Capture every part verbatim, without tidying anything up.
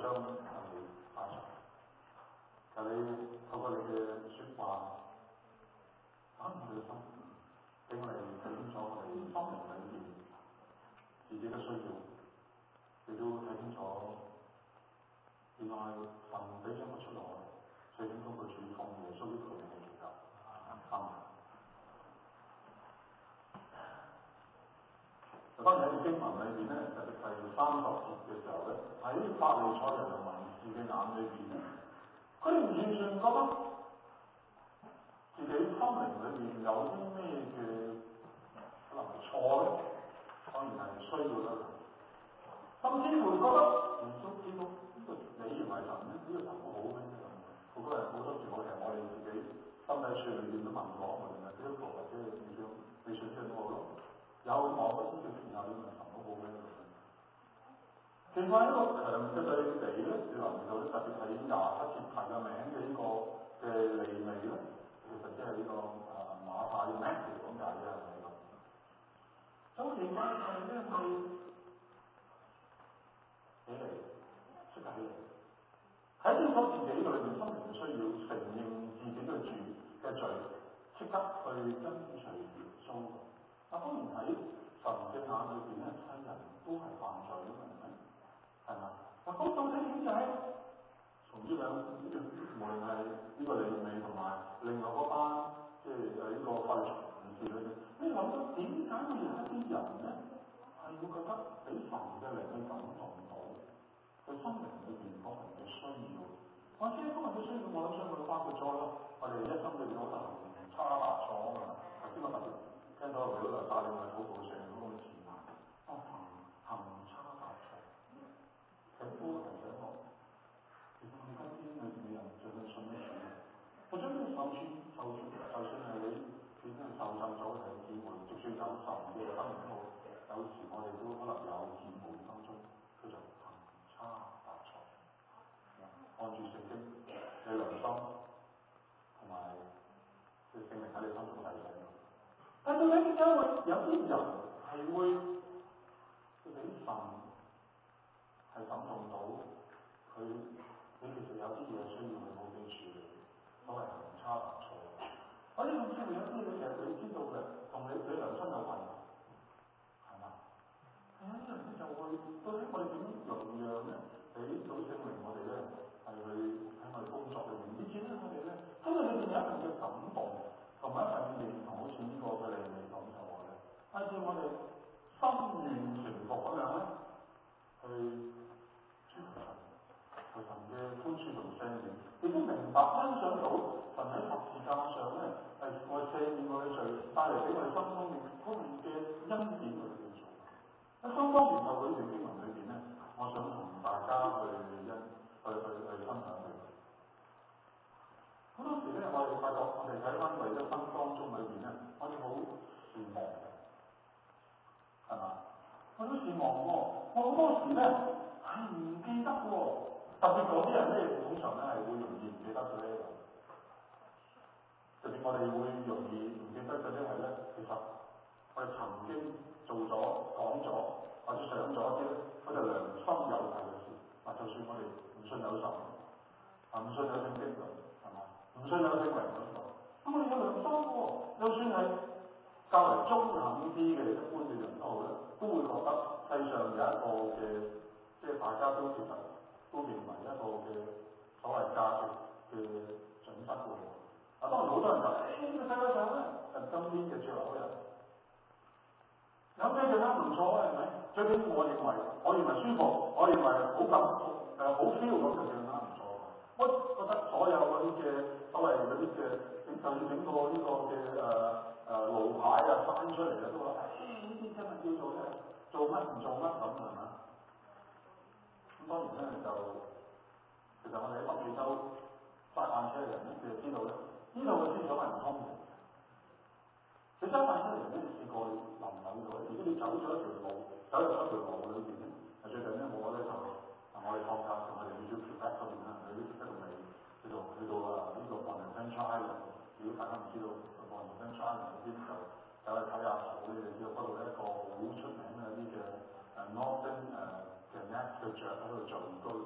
將係打場。就你透過你嘅説話，打動我哋嘅心，俾我哋睇清楚我哋心靈裏面自己嘅需要，亦都睇清楚原來神俾咗個出路，最終通過主奉耶穌基督嘅名祈求。阿門。當然喺經文裏邊咧，特別係三十節嘅時候咧，喺法利賽人同文士嘅眼裏邊咧，佢哋唔完全覺得自己心靈裏面有啲咩嘅可能係錯咧，當然係需要啦。甚至乎覺得耶穌基督呢個你認為神咧，呢、這個神好好咩？好多人好多時候其實我哋自己心底處裏邊都問過，無論係基督徒或者你想你信嘅都好咯。有我嗰啲嘅時候，你問神好好咩？其實一個強嘅對比咧，你留意到咧，特別係廿七節提嘅名嘅呢個嘅利未咧，其實即係呢個誒馬太嘅名嚟講解嘅係咪咁？就奇怪係咧，係起嚟，即刻起嚟，喺清楚自己嘅裏面，心靈需要承認自己嘅罪嘅罪，即刻去跟隨耶穌。啊，當然喺神嘅眼裏邊咧，世人都係犯罪嘅，係咪？係嘛？嗱，咁到底點解？從呢兩，無論係呢個利未同埋另外嗰班，即係誒呢個法利賽人士裏邊，你諗到點解會有一啲人咧係會覺得俾神嘅靈去感動到佢心靈裏邊嗰份嘅需要？或者嗰份嘅需要，我諗相信包括咗咯。我哋一生裏邊好多行差踏錯啊嘛。頭先我特別聽到佢嗰度帶領我哋禱告上嗰個詞眼，哦，行行差踏錯。其實都提醒我，其實我哋今天裏邊嘅人就係信得主嘅。我將呢個受處受處，就算係你你真係受浸咗嘅姊妹，就算有神嘅生命都好，有時我哋都可能有姊妹當中，佢就行差踏錯。按住聖經嘅良心同埋嘅聖靈喺你心中提醒。但到底點解會有啲人係會俾神係感動到佢？你其實有啲嘢需要去好好處理，所謂行差踏錯。或者甚至乎有啲嘢其實你知道嘅，同你你良心有關，係嘛？係啊，啲人咧就會到底我哋點容讓咧，俾到聖靈我哋咧係去喺我哋工作裏面，以至咧我哋咧真係裏邊有一份嘅感動，同埋一份嘅認同，好似呢個嘅利未講就話咧，係叫我哋心願誠服咁樣咧去尊神。佢神嘅寬恕同赦免，亦都明白欣賞到神喺十字架上咧係我赦免我嘅罪，帶嚟俾我哋心中嘅嗰份嘅恩典去叫做。喺相當研究嗰段經文裏邊咧，我想同大家去一去去去分享佢。好多時咧，我哋發覺我哋睇翻我哋一生當中裏邊咧，我哋好善忘嘅，係嘛？我都善忘喎，我好多時咧係唔記得喎。特別嗰啲人咧，通常咧係會容易唔記得嘅咧。特別我哋會容易唔記得嘅，因為咧，其實我哋曾經做咗、講咗或者想咗一啲咧，佢就良心有愧嘅事。嗱，就算我哋唔信有神，啊唔信有聖經嘅，係嘛？唔信有聖靈嗰個，咁我哋有良心喎。就算係較為中肯啲嘅一般嘅人都好咧，都會覺得世上有一個嘅，即係大家都其實。都認為一個嘅所謂價值嘅準則喎。啊，當然好多人就誒呢個世界上咧，就今天嘅最後一日，有咩嘅啱唔錯啊？係咪？最緊要我認為，我認為舒服，我認為好感誒好 feel 咁就叫啱唔錯。我覺得所有嗰啲嘅所謂嗰啲嘅，就算整個呢個嘅誒誒路牌啊翻出嚟啊，都話誒呢啲真係叫做咧做乜唔做乜咁係嘛？咁當然咧就，其實我哋喺北美洲揸飯車嘅人咧，佢就知道咧，呢度嘅思想係唔通嘅。你揸飯車嘅人咧，你試過臨扭咗，如果你走咗一條路，走入咗一條路裏邊咧，最近咧我咧就，啊我哋放假同我哋去咗條北嗰邊啦，去咗條北度尾，去到去到啊呢個 Bonaventure Island。如果大家唔知道 Bonaventure Island 嗰邊就走去睇下河咧，就知道嗰度一個好出名嘅啲嘅誒 Northern 誒。嘅 nest 嘅雀喺度聚居，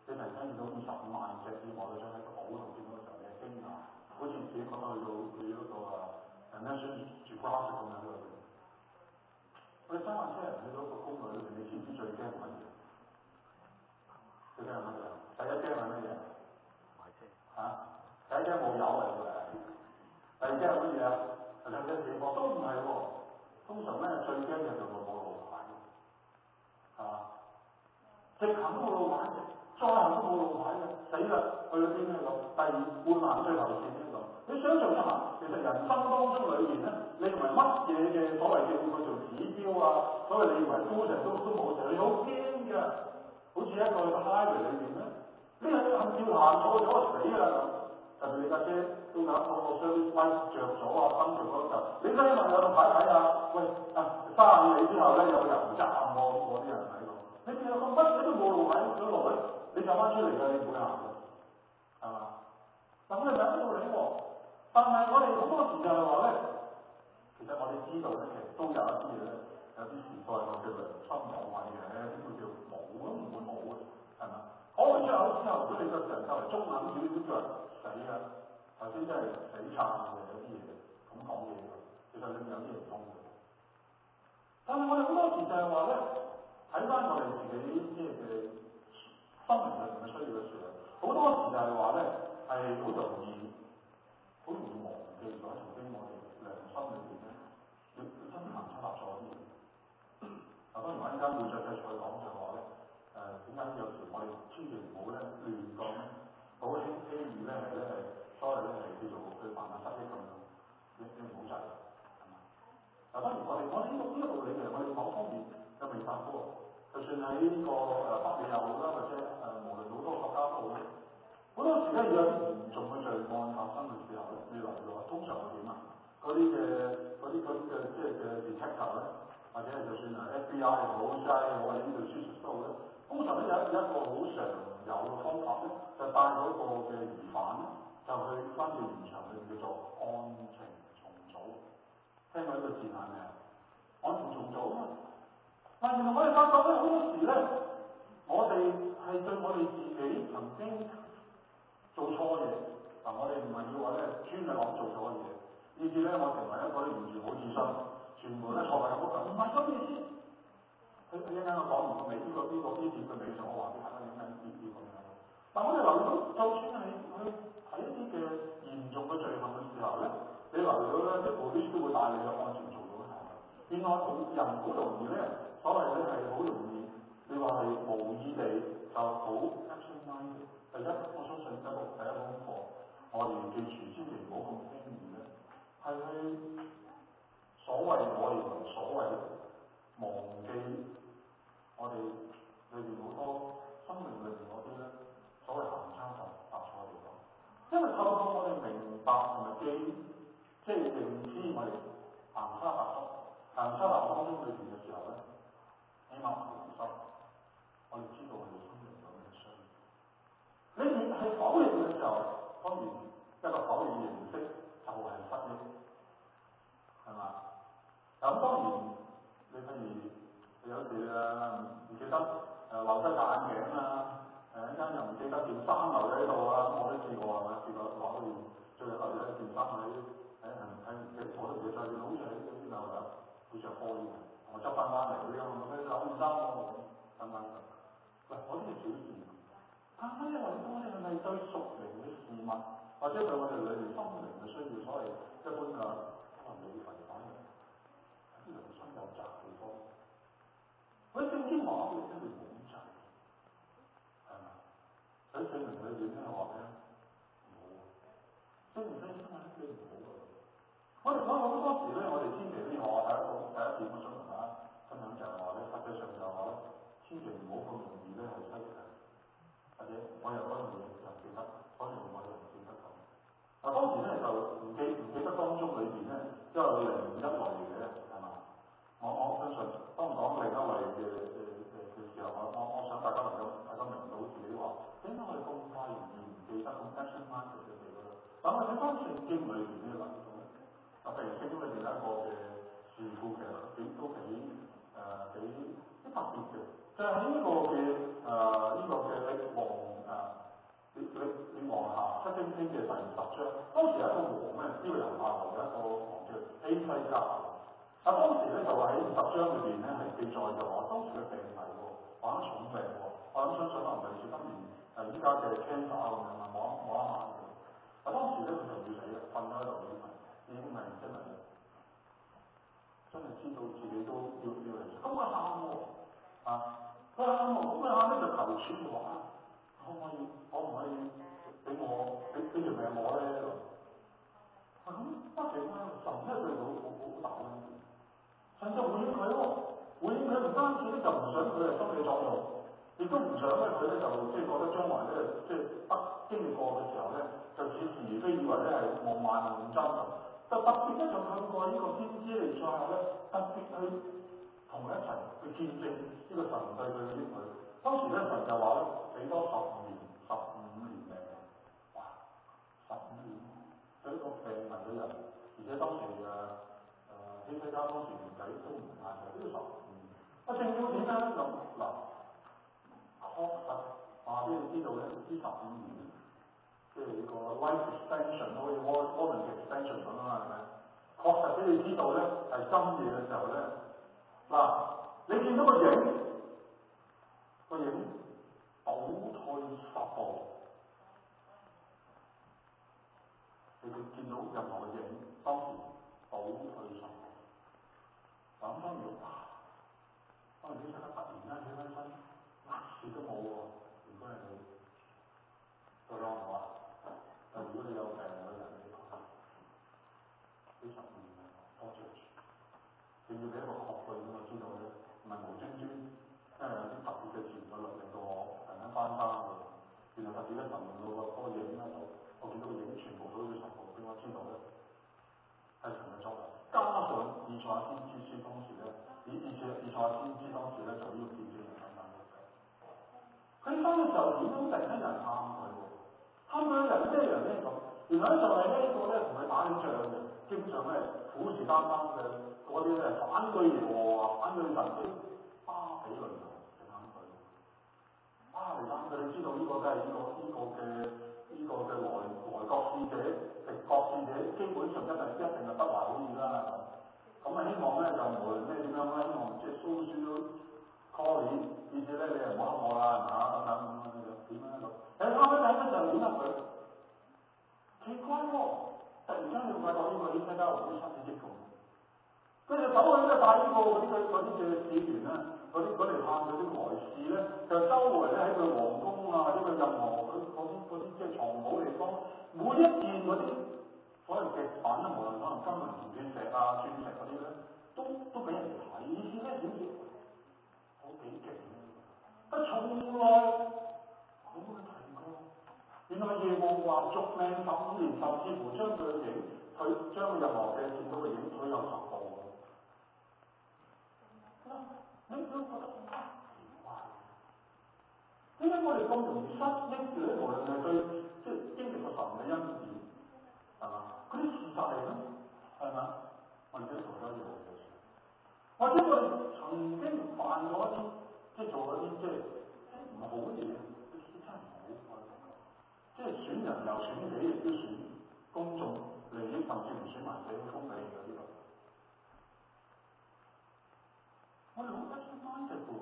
你突然間見到五十五萬隻啲我哋將喺個島度見到嘅時候，你係驚訝，好似自己覺得去到去嗰個啊 National Geographic 咁樣嗰度。我哋三萬車人去到一個公路裏邊，你知唔知最驚係乜嘢？最驚係乜嘢？第一驚係乜嘢？買車嚇，第一驚冇油嚟㗎，第二驚係乜嘢啊？係兩隻死貨都唔係喎。通常咧最驚嘅就係冇路牌，係嘛？直行都冇路牌嘅，再行都冇路牌嘅，死啦！去到邊呢個？第二半行最後線呢個？你想象一下，其實人生當中裏面咧，你認為乜嘢嘅所謂嘅叫做指標啊？所謂你以為高成都都冇成，你好驚嘅，好似一個個 highway 裏面咧，呢個行跳行錯咗就死啦咁。特別你架車到架嗰個 service light 着咗啊，燈着嗰時候，你真係問有個牌睇下，喂啊三五里之後咧有個油站喎，嗰啲人喺度，你見到咁乜嘢都冇路喺嗰度咧，你走翻出嚟㗎，你唔會行㗎，係嘛？嗱我哋就喺度嚟喎，但係我哋好多時就係話咧，其實我哋知道咧，其實都有一啲嘢咧，有啲時代我叫良心講位嘅，啲叫叫冇都唔會冇嘅，係嘛？講完出口之後，如果你個人夠嚟中肯少少叫人死啊！頭先真係死撐嘅有啲嘢咁講嘢㗎，其實裏面有啲唔通嘅。但係我哋好多時就係話咧，睇翻我哋自己即係嘅生命裏面嘅需要嘅時候，好多時就係話咧係好容易，好容易忘記咗曾經我哋良心裏邊咧，要要真行出立咗啲嘢。嗱當然我一間會再繼續去講就係話咧，誒點解有時我哋千祈唔好咧亂講，好輕輕易咧係咧係。所謂咧係叫做佢犯下失憶咁樣，你你唔好制，係嘛？嗱當然我哋我哋呢個呢個道理其實我哋某方面有明白過，就算喺呢個誒北美又好啦，或者誒、呃、無論好多國家都好咧，好多時咧要有啲嚴重嘅罪案發生嘅時候咧，你嚟到通常係點啊？嗰啲嘅嗰啲嗰啲嘅即係嘅 detective 咧，或者係就算係 F B I 又好 C I A 又好，或者呢度 C I A 都好咧，通常咧有一一個好常有嘅方法咧，就帶嗰個嘅疑犯咧。就去翻到現場裏面叫做案情重組，聽過呢個字眼未啊？案情重組啊嘛。但原來我哋發覺咧，好多時咧，我哋係對我哋自己曾經做錯嘢，嗱我哋唔係要話咧專係講做錯嘢，以至咧我成為一個咧完全冇自信，全部咧錯係咁嘅，唔係咁意思。佢佢一陣我講完個尾呢個呢個呢點嘅尾就我話俾大家聽緊呢啲咁樣。但我哋留意到，就算係去睇一啲嘅嚴重嘅罪行嘅時候咧，你留意到咧，即係 police 都會帶你去安全做到嘅。原來好人好容易咧，所謂咧係好容易，你話係無意地就好 action mind。第一，我相信第一個第一個功課，我哋記住千祈唔好咁輕易咧，係去所謂我哋為所謂咧忘記我哋裏邊好多生命裏邊嗰啲咧。所謂行差踏踏錯嘅地方，因為透過我哋明白同埋記，即係認知我哋行差踏錯、行差踏錯當中裏邊嘅時候咧，起碼唔心，我哋知道我哋生命有咩需要。你越係否認嘅時候，當然一個否認嘅形式就係失憶，係嘛？咁當然你譬如你有時啊唔記得誒留低戴眼鏡啊。誒一間又唔記得件衫留喺度啊！我都試過係咪？試過攞件最後留咗件衫喺喺喺喺我都唔記得咗，好似喺嗰啲樓樓好似係開嘅，我執翻翻嚟嗰啲咁，咁攞件衫我等等嘅。喂，嗰啲係小事，但係你話我哋係咪對屬靈嘅事物，或者對我哋裏面心靈嘅需要，所謂一般嘅可能你違反嘅，有啲良心有責地方。佢聖經話我哋一定冇責。喺聖靈裏邊咧話咧冇，聖靈咧真係咧唔好㗎。我哋講好多時咧，我哋千祈呢學第一個第一點我想同大家分享就係話咧，實際上就係話咧，千祈唔好咁容易咧係失嘅，或者我又嗰樣嘢又記得，嗰樣我又唔記得咁。嗱當時咧就唔記唔記得當中裏邊咧，因為另一類嘅係嘛？我我相信當講另一類嘅誒誒嘅時候，我我我想大家能夠大家明到自己話。點解我哋咁快容易唔記得咁 action minded 嘅嘢咧？但係睇翻聖經裏邊呢個例子咧，啊譬如聖經裏邊有一個嘅事故其實幾都幾誒幾幾特別嘅，就係喺呢個嘅誒呢個嘅王誒七星篇嘅第十章，當時有一個王咧，呢、這個猶太王有一個王叫希西家。啊，當時咧就話喺十章裏邊咧係記載就話，當時嘅病危喎，患咗重病喎，我諗相信可能類似今年誒依家嘅 cancer 咁樣啊，冇冇一晚嘅。啊，當時咧佢就要死啦，瞓咗喺度已經係已經係真係真係知道自己都要要嚟，咁佢喊喎啊！佢喊喎，咁佢喊咧就求主嘅話，可唔可以可唔可以俾我俾俾條命我咧？啊咁不其然神咧對佢好好大恩典，神就回應佢喎，回應佢唔單止咧就唔想佢係心理作用，亦都唔想咧佢咧就即係覺得將來咧即係不經歷過嘅時候咧就似是而非，以為咧係夢幻夢真咁。就特別咧就透過呢個先知嚟賽後咧，特別去同佢一齊去見證呢個神對佢嘅應許。當時咧神就話咧俾多十年十五年命，哇！十五年對一個病危嘅人，而且當時誒誒希西家當時年紀都唔大，就都要十五年。啊，正要點咧就嗱，確實話俾你知道咧，呢十五年即係呢個 life extension，好似 warranty extension 咁啊，係咪？確實俾你知道咧，係深夜嘅時候咧，嗱，你見到個影，個影倒退十步，你會見到任何嘅影，當時倒退十步。咁當然啊，當然呢刻突然間起翻身，乜事都冇喎。如果係你，對我話，但如果你有病嘅人，你講呢十年多謝主，你要俾一個確據俾我知道咧，唔係無端端，因為有啲特別嘅潛在力令到我突然間翻生嘅。原來特別咧神令到個嗰個影咧就，我見到個影全部倒退十步，俾我知道咧係神嘅作為。加上以賽亞先知書當時咧，以以前以賽亞先知當時咧就呢個見證人等等嘅。佢翻嘅時候點樣突然間有人喊佢喎？喊佢嘅人咩人咧咁？原來咧就係呢個咧同佢打緊仗嘅，經常咧虎視眈眈嘅嗰啲咧反對耶和華、反對神嘅巴比倫人嚟反對。巴嚟反對，你知道呢個都係呢個呢個嘅呢個嘅來來國使者、敵國使者，基本上一定一定係不懷好意啦。咁啊希望咧就無論咩點樣咧，希望即係蘇書 call 你，意思咧你係唔好呃我啦，嚇等等咁樣樣點樣喺度？誒啱啱睇嗰陣點啊佢？奇怪喎、哦！突然間你發覺呢個希西家王啲親戚咁，佢就走去咧帶呢個嗰啲嘅嗰啲嘅使團咧，嗰啲嗰嚟探嗰啲來使咧，就周圍咧喺佢皇宮啊，或者佢任何嗰嗰啲嗰啲即係藏寶地方，每一件嗰啲所謂極品啊，無論可能金銀銅鑽石啊、鑽石嗰啲咧，都都俾人哋睇，意思咧點知好幾勁啊！但從來冇乜睇過。原來耶和華續命十五年，甚至乎將佢嘅影，佢將佢任何嘅見到嘅影退有十步。你都覺得好奇怪，點解我哋咁容易失憶嘅咧？無論係對即係經歷過神嘅恩典，係嘛？嗰啲事實嚟咯，係嘛？我哋都做得嘢嘅事，或者我哋曾經犯咗一啲，即係做一啲即係唔好嘅嘢，真係唔好。即係選人又選己，亦都選公眾利益，甚至唔選埋社會公理嘅呢個。我哋好得意翻嘅喎，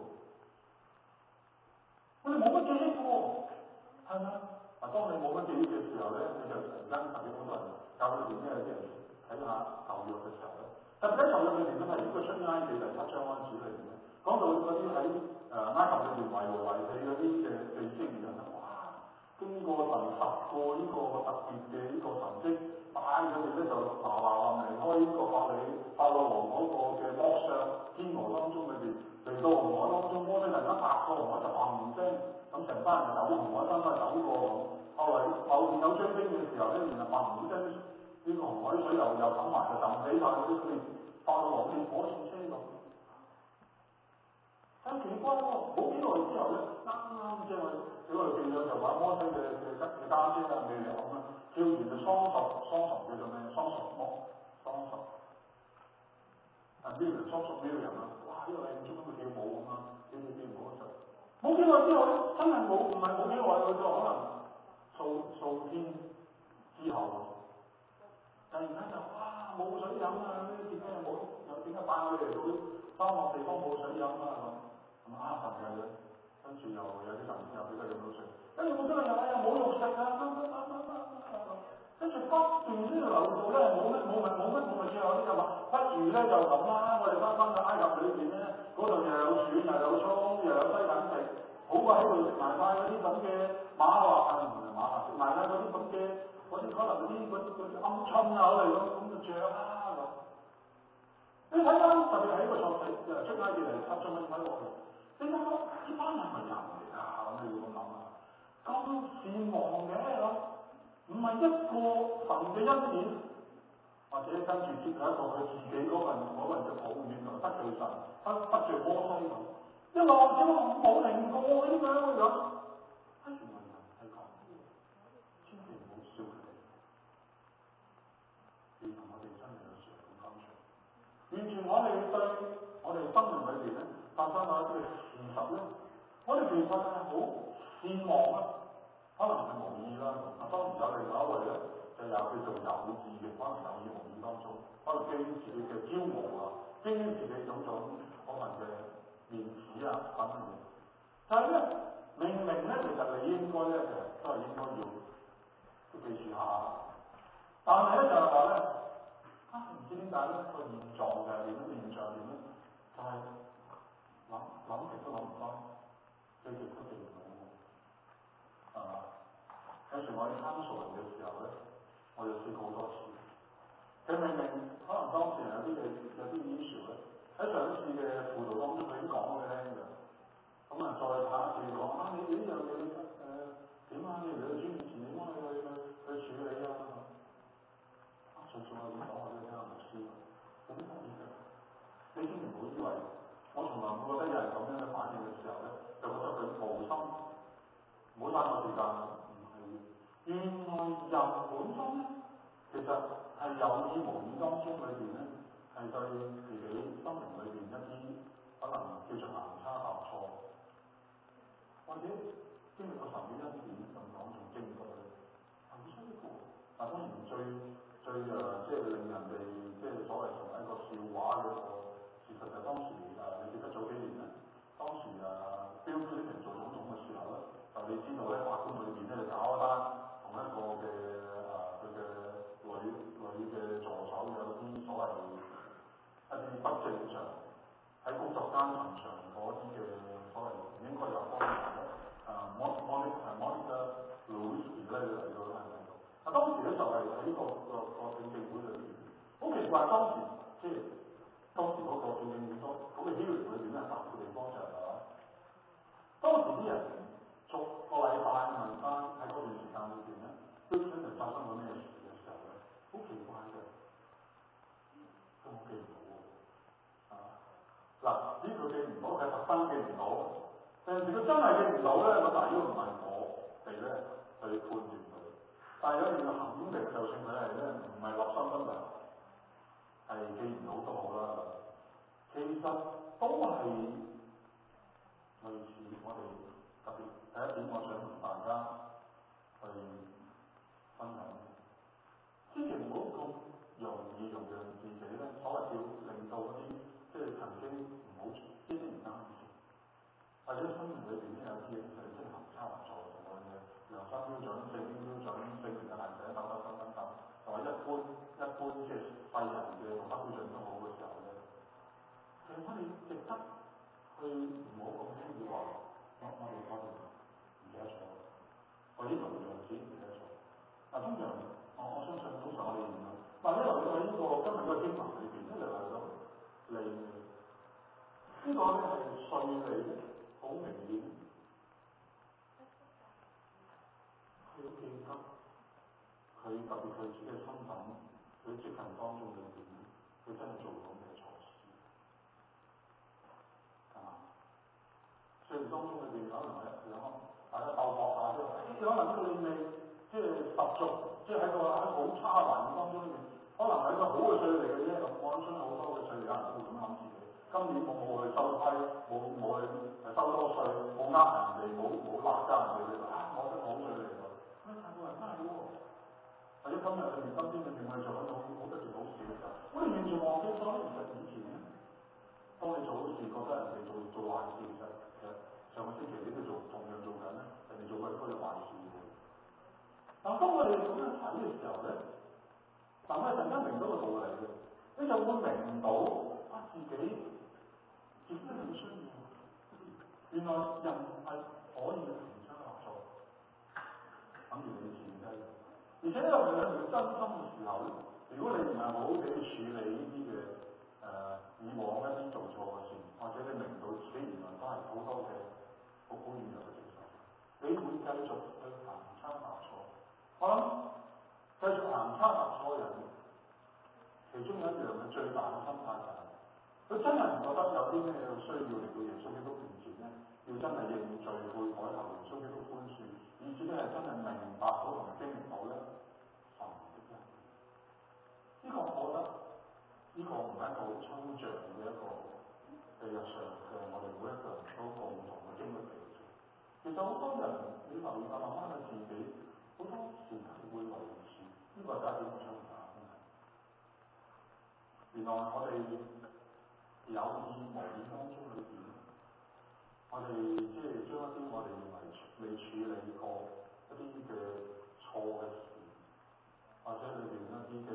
我哋冇乜記憶喎，係咪？嗱，當你冇乜記憶嘅時候咧，你就突然間特別好多人教佢哋咩啲人睇下舊約嘅時候咧，特別喺舊約裏邊都係呢個出埃及第七章開始裏邊咧，講到嗰啲喺誒埃及裏邊為奴為婢嗰啲嘅嘅以色列人啊，哇！經過神十個呢個特別嘅呢個神蹟，帶佢哋咧就嗱嗱臨離開呢個法理法老王嗰個嘅剝削天鵝當中裏邊，嚟到紅海當中，摩西突然間踏過紅海就砰聲，咁成班人就走紅海，翻返走過咁。後嚟後邊有追兵嘅時候咧，原來砰聲呢個紅海水又又冚埋，就浸死晒嗰啲佢哋法老王烈火戰車咁。好奇怪喎！冇幾耐之後咧，啱啱即係我哋我哋記咗就話摩西嘅嘅嘅嘅家姐啦，未嚟咁啊，跳完就雙十雙十叫做咩？雙十魔雙十啊！呢條雙十呢個人啊，哇！呢個靚中咁跳舞咁啊，跳跳跳舞就冇幾耐之後咧，真係冇唔係冇幾耐嘅啫，可能數數天之後，突然間就哇冇水飲啊！點解又冇又點解帶我哋嚟到沙漠地方冇水飲啊？咁咁啊神嘅，跟住又有啲神又俾佢飲到水，跟住我真係又哎呀冇肉食啊！跟住不斷呢度流到咧冇乜冇乜冇乜冇乜最後啲就話，不如咧就咁啦，我哋翻返去埃及裏邊咧，嗰度又有船又有葱又有西芹食，好過喺度食埋晒嗰啲咁嘅馬華啊唔係馬華，食埋晒嗰啲咁嘅嗰啲可能嗰啲嗰啲嗰啲鵪鶉啊嚟咁咁嘅醬啦咁。你睇翻特別喺個創世誒出埃及嚟七章蚊睇落去，你睇到呢班人係人嚟㗎，咁你要咁諗啊，咁善忘嘅咁。唔係一個神嘅恩典，或者跟住接下一個佢自己嗰份嗰份嘅抱怨同得罪神，得得罪摩西咁，一路點解冇靈過嘅點解會咁？係原來人係咁，千祈唔好笑佢哋，你同我哋真係有時咁感情，完全我哋對我哋生命裏邊咧發生咗一啲嘅事實咧，我哋其實係好善忘啊。可能係無意啦，啊當然有另外一位咧，就有叫做有意嘅，可能有意無意當中，可能基於自己嘅驕傲啊，基於自己種種可能嘅面子啊等等嘢。但係咧，明明咧，其實你應該咧，其實都係應該要要記住下。但係咧就係話咧，啊唔知點解咧個現狀就係點咧？現象點咧？就係諗諗極都諗唔翻，記極都記唔到。係嘛？有時我哋參數人嘅時候咧，我就試過好多次。佢明明可能當時有啲嘢有啲 issue 咧，喺上一次嘅輔導當中佢已經講咗俾你聽嘅。咁啊，再下一次講啊，你呢樣嘢誒點啊？你嚟到專業前點樣去去去處理啊？啊，上次我點講我都聽牧師，有啲乜嘢嘅？你千祈唔好以為我從來冇覺得有人咁樣嘅反應嘅時候咧，就覺得佢無心。唔好嘥我時間啦，唔係原來人本身咧，其實係有意無意當中裏邊咧，係對自己心靈裏邊一啲可能叫做行差踏錯，或者經歷過神嘅恩典咁講仲經過咧，係好需要嘅。但當然最最誒、呃，即係令人哋即係所謂成為一個笑話嘅一個事實就係當時誒、呃，你記得早幾年咧，當時誒標準人做總統嘅時候咧。就你知道咧，法官裏邊咧就搞一單同一個嘅誒佢嘅女女嘅助手有啲所謂一啲不正常喺工作間尋常嗰啲嘅所謂唔應該有方面咧誒 Monica Monica Lewinsky咧嚟到喺度。啊當時咧就係喺呢個個個聽證會裏邊，好奇怪當時即係當時嗰個聽證會嗰嗰個 hearing 裏邊咧特別嘅地方就係話，當時啲人。逐個禮拜問翻喺嗰段時間裏邊咧，都真係發生咗咩事嘅時候咧，好奇怪嘅，都我記唔到喎，啊嗱呢佢記唔到係特登記唔到，有陣時佢真係記唔到咧，咁但係呢個唔係我哋咧去判斷佢，但係有一樣肯定，就算佢係咧唔係立心不良，係記唔到都好啦，其實都係類似我哋。特別第一點，我想同大家去分享，千祈唔好咁容易容讓自己咧，所謂叫令到嗰啲即係曾經唔好呢啲唔啱嘅事，或者生命裏邊咧有啲嘢係即係行差行錯嘅嘢，良心標準、聖經標準、聖靈嘅限制等等等等等，同埋一般一般即係世人嘅道德標準都好嘅時候咧，其實我哋值得去唔好咁輕易話。我我哋我哋唔記得咗，我呢度用紙唔記得咗。嗱，通常我我相信通常我哋唔會，但係一來到喺呢個今日嘅經文裏邊，一嚟嚟到利呢個咧係稅利咧，好明顯，佢要記得佢特別佢自己嘅身份，佢職份當中裏邊，佢真係做到咩錯事，係嘛？雖然當中裏邊可能係兩個大家鬥搏下，即係可能呢個你未即係十足，即係喺個喺好差環境當中裏邊，可能係一個好嘅稅嚟嘅啫。咁我相信好多嘅稅有人都會咁諗自己。今年我冇去收批，冇冇去收多稅，冇呃人哋，冇冇辣家人哋，你話啊我真係好稅嚟㗎。咁但係個人真係喎， 或者今日裏面、今天裏面，我哋做緊好好多件好事嘅時候，我哋完全忘記咗咧。其實以前咧，當你做好事，覺得人哋做做壞事，其實其實上個星期你都做同樣做緊咧，人哋做緊嗰啲壞事嘅。但當我哋咁樣睇嘅時候咧，但我哋突然間明到個道理嘅，你就會明到啊自己自己係需要。原來人係可以同心合作，等於你自己。而且呢個係你真心嘅時候咧，如果你唔係好好地處理呢啲嘅誒以往一啲做錯嘅事，或者你明到自己原來都係好多嘅好好軟弱嘅地方，你會繼續去行差踏錯。我諗繼續行差踏錯嘅人，其中有一樣嘅最大嘅心態就係、是，佢真係唔覺得有啲咩需要嚟到耶穌基督面前咧，要真係認罪悔改求耶穌基督寬恕，而且咧係真係明白到同埋經歷到咧神的恩。呢、這個我覺得呢、這個唔係一個好抽象嘅一個嘅日常嘅我哋每一個人都共同嘅經歷嚟嘅。其實好多人你留意下慢慢嘅自己，好多時係會維持，呢、這個就係一點我想講嘅。原來我哋有意無意當中裏邊，我哋即係將一啲我哋認為未處理過一啲嘅錯嘅事，或者裏邊一啲嘅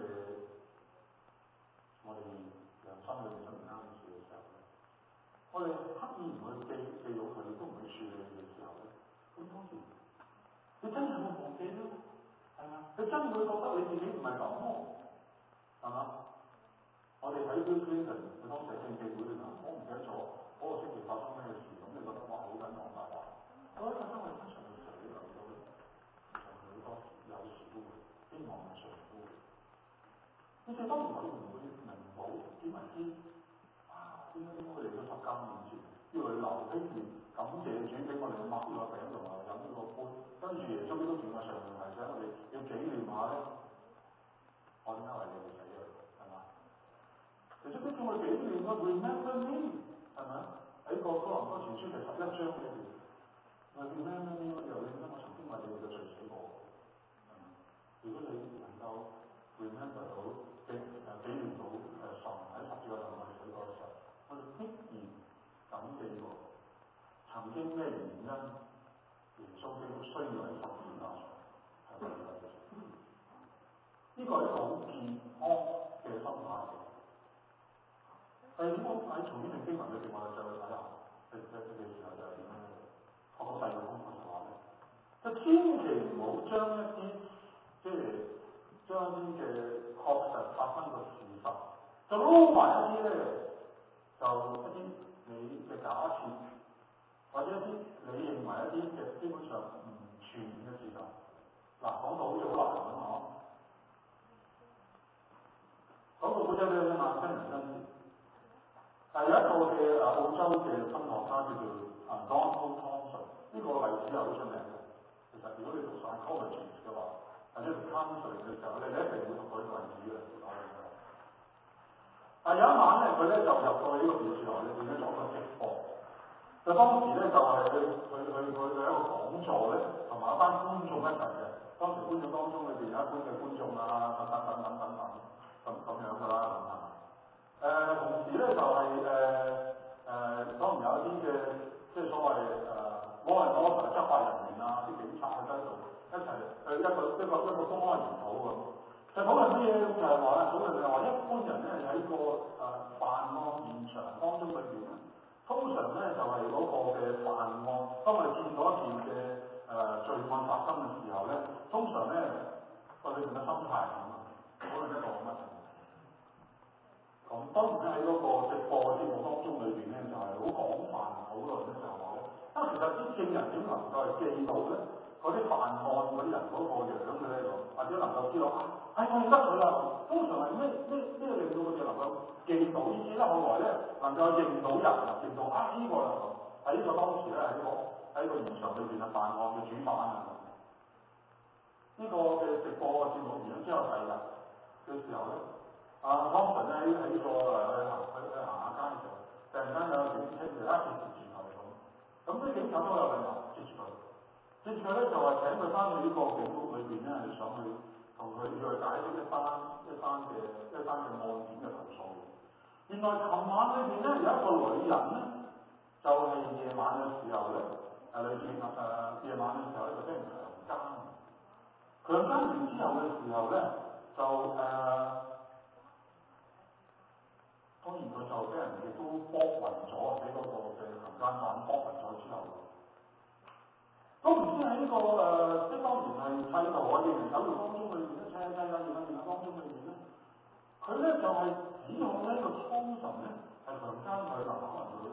我哋良心裏邊想唔啱嘅事嘅時候咧，我哋刻意唔去記記到佢，都唔去處理嘅時候咧，咁當時你真係會忘記咯，係嘛？你真會覺得你自己唔係咁喎，係嘛？我哋睇 Bill Clinton，佢當時喺政記會裏邊，我唔記得咗嗰個星期發生咩事，咁你覺得哇好緊講大話？我覺得發生喺身上嘅時候，你留意到咧，其實好多時有時都會，希望係常都會。你哋當然佢唔會明保點為之啊？點解點解佢嚟到十家面前，要嚟留低住感謝主俾我哋擘呢個餅同埋飲呢個杯，跟住耶穌基督仲有常常提醒我哋要紀念下咧，我點解為你哋死啊？係嘛？其實都叫我紀念個 remember me 係咪？喺個哥林多前書第十一章裏邊，我 remember me 又記得我曾經為你哋嘅罪死過。如果你能夠 remember 到記誒紀念到誒神喺十字架上為死過嘅時候，我哋必然感記過曾經咩原因耶穌基督需要喺十字架上係為我哋死。呢個係一個好健康嘅心態。第二點，我喺從呢段經文裏邊，我哋就去睇下嘅嘅嘅時候就係點樣咧？我講第二個功課就話咧，就千祈唔好將一啲即係將一啲嘅確實發生嘅事實，就撈埋一啲咧，就一啲你嘅假設，或者一啲你認為一啲嘅基本上唔全面嘅事實。嗱，講到好似好難咁嗬，講到好似咩咧嘛，真人真事。但有一個嘅誒澳洲嘅心學家叫做啊 Donald Thompson， 呢個例子又好出名嘅。其實如果你讀 psychology 嘅話，或者讀 counseling 嘅時候，你你一定會讀到呢個例子嘅。但有一晚咧，佢咧就入到呢個電視台裏邊咧做一個直播。就當時咧就係去去去去去一個講座咧，同埋一班觀眾一齊嘅。當時觀眾當中裏邊有一般嘅觀眾啊，等等等等等等咁咁樣㗎啦，咁啊。誒、呃、同時咧就係誒誒，當然有一啲嘅即係所謂誒攞嚟攞嚟執法人員啊，啲警察喺度一齊誒一個一個一個公開研討咁。就討論乜嘢？就係話咧，討論就係話一般人咧喺個誒犯案現場當中裏邊咧，通常咧就係、是、嗰個嘅犯案，當我哋見到一件嘅誒罪案發生嘅時候咧，通常咧個裏邊嘅心態係點啊？討論一個乜嘢？咁當然咧喺嗰個直播嘅節目當中裏邊咧，就係、是、好廣泛討論咧，就係話咧，啊其實啲證人點能夠係記到咧嗰啲犯案嗰啲人嗰個樣嘅咧，或者能夠知道啊，唉我認得佢啦。通常係咩咩咩令到佢哋能夠記到呢啲咧？後來咧能夠認到人，認到啊呢、這個啦，喺呢個當時咧喺個喺個現場裏邊嘅犯案嘅主犯啊。呢、這個嘅直播嘅節目完咗之後第日嘅時候咧。啊，當時咧喺喺呢個誒去行去去行下街嘅時候，突然間有個警車就一截截住佢咁，咁啲警察都有禮貌截住佢，截住佢咧就話請佢翻去呢個警屋裏邊咧，你想去啊同佢要去解釋一單一單嘅一單嘅案件嘅投訴。原來琴晚裏邊咧有一個女人咧，就係、是、夜晚嘅時候咧，誒類似誒夜晚嘅時候咧就俾人強姦。強姦完之後嘅時候咧，就誒、呃、當然佢就俾人亦都剝暈咗，俾嗰個嘅強姦犯剝暈咗之後。都唔知喺呢、這個誒，即、呃、當然係砌圖啊、認人手嘅當中裏邊咧，砌砌啊、認啊認啊當中裏邊咧，佢咧就係、是、指控呢個湯臣咧係強姦佢男朋友，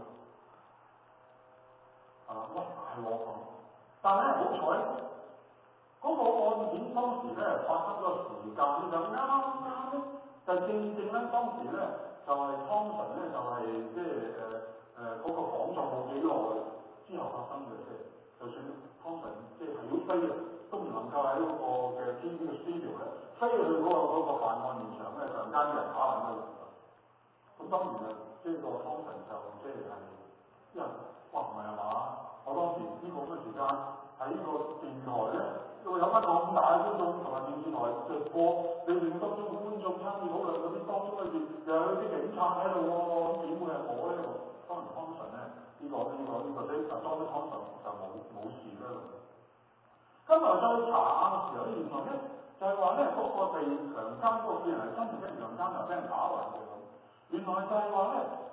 係嘛？哇，大鑊咁！但係咧好彩，嗰、那個案件當時咧發生個時間咧就啱啱咧，就正正咧當時咧就係湯臣咧就係即係誒誒嗰個講座冇幾耐之後發生嘅事。就算湯臣即係要飛啊，都唔能夠喺嗰個嘅 T V 嘅 studio 咧，飛去嗰、那個嗰、那個犯案現場咧，強姦啲人打爛咗佢。咁當然啊，即係個湯臣就即係係，因為哇唔係啊嘛，我當時呢個咁嘅時間喺呢個電台咧，會有翻咁大嘅觀眾同埋電視台直播，裏邊當中嘅觀眾參與討論嗰啲當中裏邊又有啲警察喺度喎，咁點會係我咧？當然湯臣咧。呢、這個呢、這個呢、這個咧，就當啲湯臣就冇冇事啦。今日再查下嘅時候，原來咧就係話咧嗰個被強姦嗰個婦人係真係俾人強姦，又俾人打爛嘅咁。原來就係話咧，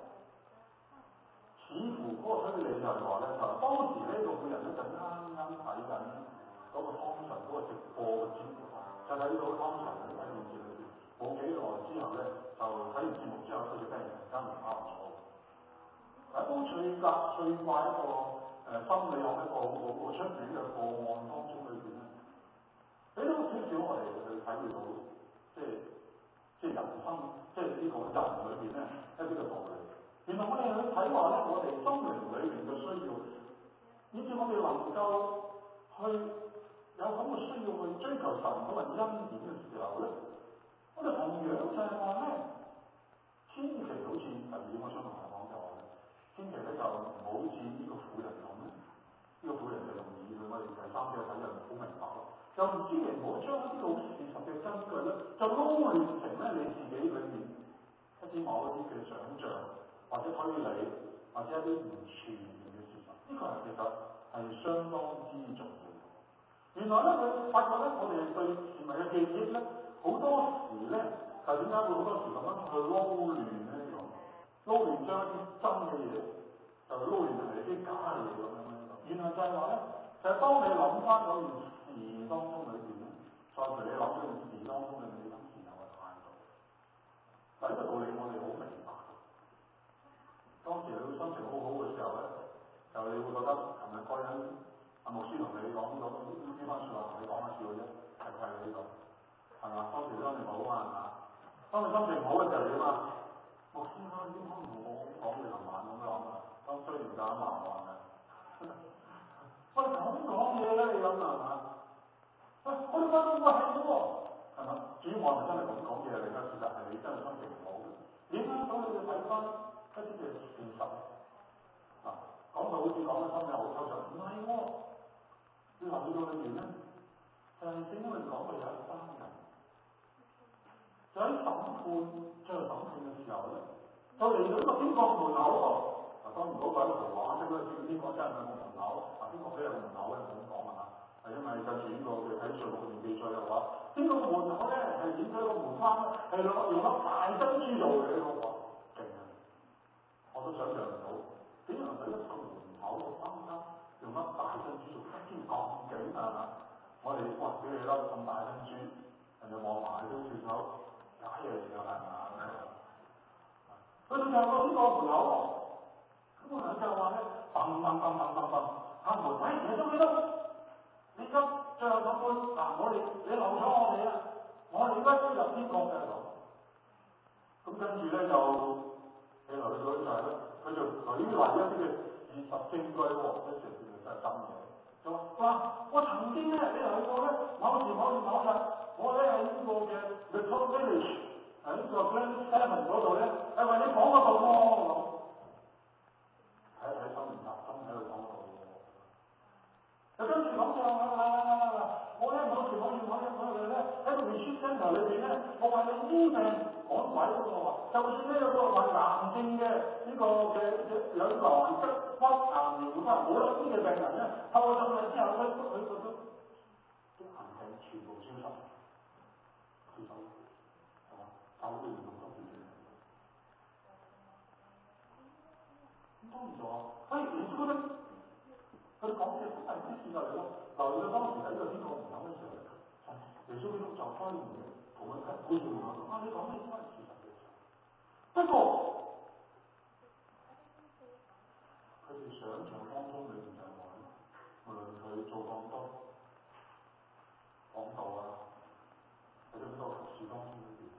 似乎嗰個推理就係話咧，就係、是、當時呢個婦人咧就啱啱睇緊嗰個湯臣嗰個直播嘅節目，就睇到湯臣喺電視裏邊冇幾耐之後咧，就睇完節目之後，佢就俾人強姦打爛咗。喺都最格最怪一個誒、呃、心理學一個好好出名嘅個案當中裏邊咧，俾到少少我哋去體會到，即係即係人生，即係呢個人裏邊咧一啲嘅道理。原來我哋去睇話咧，我哋心靈裏邊嘅需要，以至我哋能夠去有咁嘅需要去追求神嗰份恩典嘅時候咧，我哋同樣就係話咧，千祈好似第二我想同大家講就話咧。千祈咧就唔好似呢個婦人咁咧，呢、這個婦人就容易去我哋第三者睇就好明白咯。就唔知你唔好將一啲好事實嘅根據咧，就撈亂成咧你自己裏面一啲某一啲嘅想像，或者推理，或者一啲唔全面嘅事實。呢、這個係其實係相當之重要。原來咧佢發覺咧，我哋對事物嘅記憶咧，好多時咧就點解會好多時咁樣去撈亂咧？撈亂將一啲真嘅嘢，就撈亂成係啲假嘅嘢咁樣樣。原來就係話咧，就係、是、當你諗翻嗰件事當中裏邊咧，再陪你諗嗰件事當中嘅你當時候嘅態度。嗱，呢個道理我哋好明白。當時你會心情好好嘅時候咧，就你會覺得琴日嗰日阿牧師同你講呢個呢番説話同你講下笑嘅啫，係係呢個，係嘛？當時心情好啊，係嘛？當你心情唔好嘅時候點啊？牧師啊，點可能同我講你琴晚咁樣啊？當雖然假麻煩嘅，喂咁講嘢咧，你諗啊係嘛？喂，我哋發覺我係喎，係嘛？主要我係咪真係咁講嘢嚟㗎？事實係你真係心情唔好。點解咁你要睇翻一啲嘅事實？嗱，講到好似講得心理好抽象，唔係喎。你留意到裏面咧，就係正因為講到有一班人。就喺審判，最後審判嘅時候咧，就嚟到呢個天國門口喎。嗱，當然嗰個喺圖畫識啦，知道呢個真係個門口。嗱，天國邊有個門口咧？唔好講啊嚇，係因為跟住呢個嘅喺《述錄》裏面記載嘅話，呢個門口咧係點解個門框咧係用用粒大珍珠做嘅呢個？勁啊！我都想象唔到，點能喺一個門口個框框用粒大珍珠做？一啲咁勁係嘛？我哋哇，俾你粒咁大珍珠，人哋望埋都笑口。假嘢嚟㗎係嘛？佢哋就到呢個門口喎，咁門口就話咧，砰砰砰砰砰砰，敲門，喂，你都記得？你今最後審判嗱，我哋你漏咗我哋啊，我哋應該進入天國嘅咁。咁跟住咧就，你來到就係咧，佢就舉例一啲嘅事實證據喎，一成件事真係真嘅。就話哇，我曾經咧，你嚟過咧，某時某月某日。我咧喺呢個嘅 Little Village 喺呢個 Grand Seven 嗰度咧，係為你講嗰度喎咁，喺喺心靈集中喺度講嗰度喎。又跟住講就話啦啦啦啦，我咧某時某月某日某日咧喺度 retreat 你醫病趕鬼嗰個話，就算呢有個患癌症嘅呢個嘅嘅有啲癌質骨癌苗都係冇得醫嘅病人咧，透過浸禮之後，佢佢佢都啲癌症全部消失，消失，係嘛？搞到唔同多件嘢。咁當然就話，哎，你覺得佢講嘅都係啲事實嚟咯。嗱，你當時喺呢個天國門口嘅時候，耶穌基督就開門同佢好似門口講：啊，你講嘅應該係事實嘅。不過，佢哋想像當中裏面就係話，無論佢做咁多講道啊，或者好多服事當中裏邊，